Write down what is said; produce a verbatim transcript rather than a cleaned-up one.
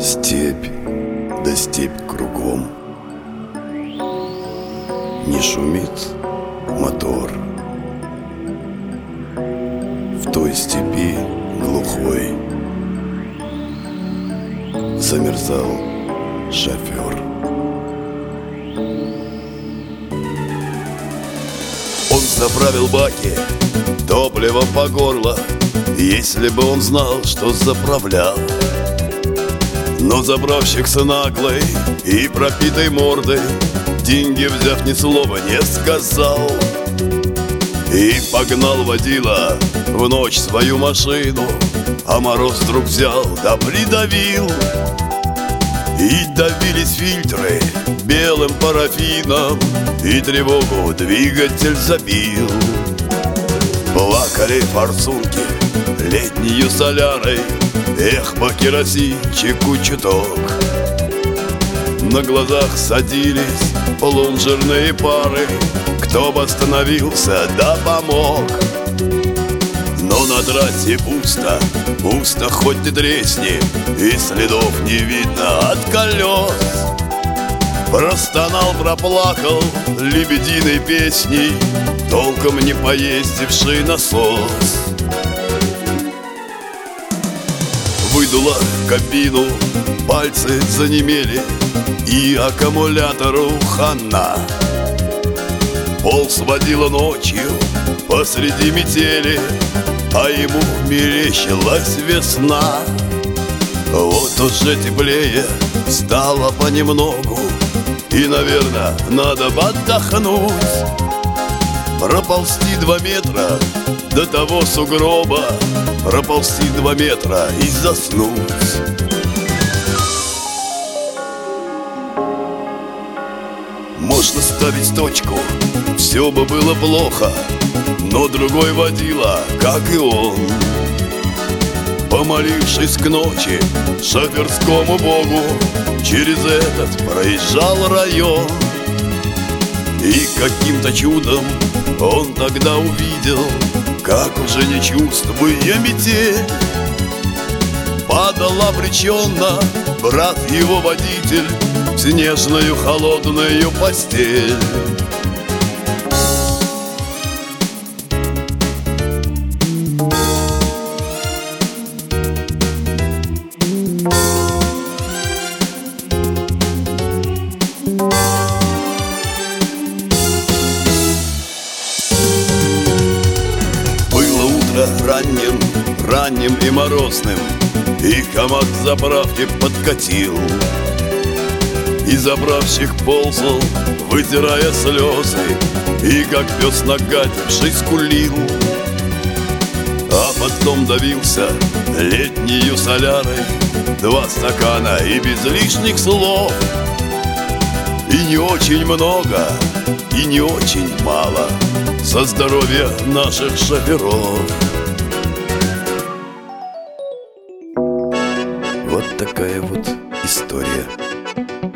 Степь, да степь кругом. Не шумит мотор. В той степи глухой замерзал шофер. Он заправил баки, топливо по горло, если бы он знал, что заправлял. Но заправщик-то наглый и пропитой мордой, деньги взяв ни слова не сказал. И погнал водила в ночь свою машину, а мороз вдруг взял да придавил. И давились фильтры белым парафином, и тревогу двигатель забил. Плакали форсунки летнею солярой, эх, по керосинчику чуток. На глазах садились лунжерные пары, кто бы остановился да помог. Но на трассе пусто, пусто хоть и тресни, и следов не видно от колес. Простонал, проплакал лебединой песней толком не поездивший насос. Выдуло кабину, пальцы занемели, и аккумулятору хана. Пол сводила ночью посреди метели, а ему мерещилась весна. Вот уже теплее стало понемногу, и, наверное, надо бы отдохнуть. Проползти два метра до того сугроба, проползти два метра и заснуть. Можно ставить точку, все бы было плохо, но другой водила, как и он, помолившись к ночи шоферскому богу, через этот проезжал район. И каким-то чудом он тогда увидел, как уже не чувствуя метель, падал обреченно брат его водитель в снежную холодную постель. Ранним, ранним и морозным, и КамАЗ к заправке подкатил. И заправщик ползал, вытирая слезы, и как пес нагадивший скулил. А потом давился летнею солярой, два стакана и без лишних слов. И не очень много, и не очень мало за здоровье наших шоферов. Вот такая вот история.